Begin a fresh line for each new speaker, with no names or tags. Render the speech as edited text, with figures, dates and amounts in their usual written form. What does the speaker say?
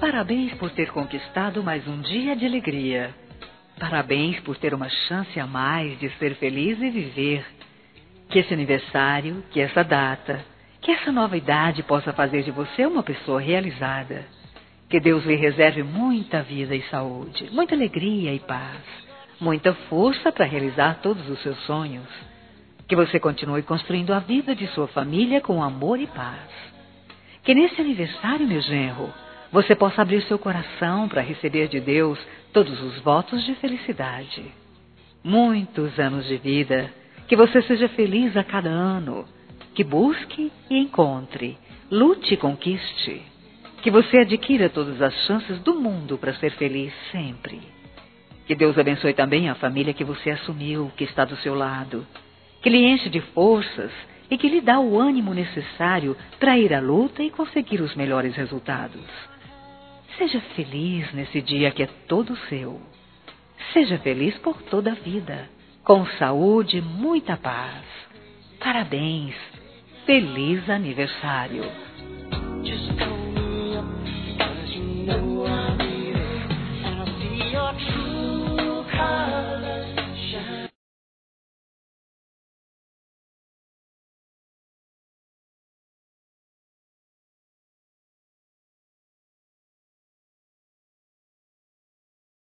Parabéns por ter conquistado mais um dia de alegria. Parabéns por ter uma chance a mais de ser feliz e viver. Que esse aniversário, que essa data, que essa nova idade possa fazer de você uma pessoa realizada. Que Deus lhe reserve muita vida e saúde, muita alegria e paz, muita força para realizar todos os seus sonhos. Que você continue construindo a vida de sua família com amor e paz. Que nesse aniversário, meu genro, você possa abrir seu coração para receber de Deus todos os votos de felicidade. Muitos anos de vida, que você seja feliz a cada ano, que busque e encontre, lute e conquiste, que você adquira todas as chances do mundo para ser feliz sempre. Que Deus abençoe também a família que você assumiu, que está do seu lado, que lhe enche de forças e que lhe dá o ânimo necessário para ir à luta e conseguir os melhores resultados. Seja feliz nesse dia que é todo seu. Seja feliz por toda a vida, com saúde e muita paz. Parabéns! Feliz aniversário!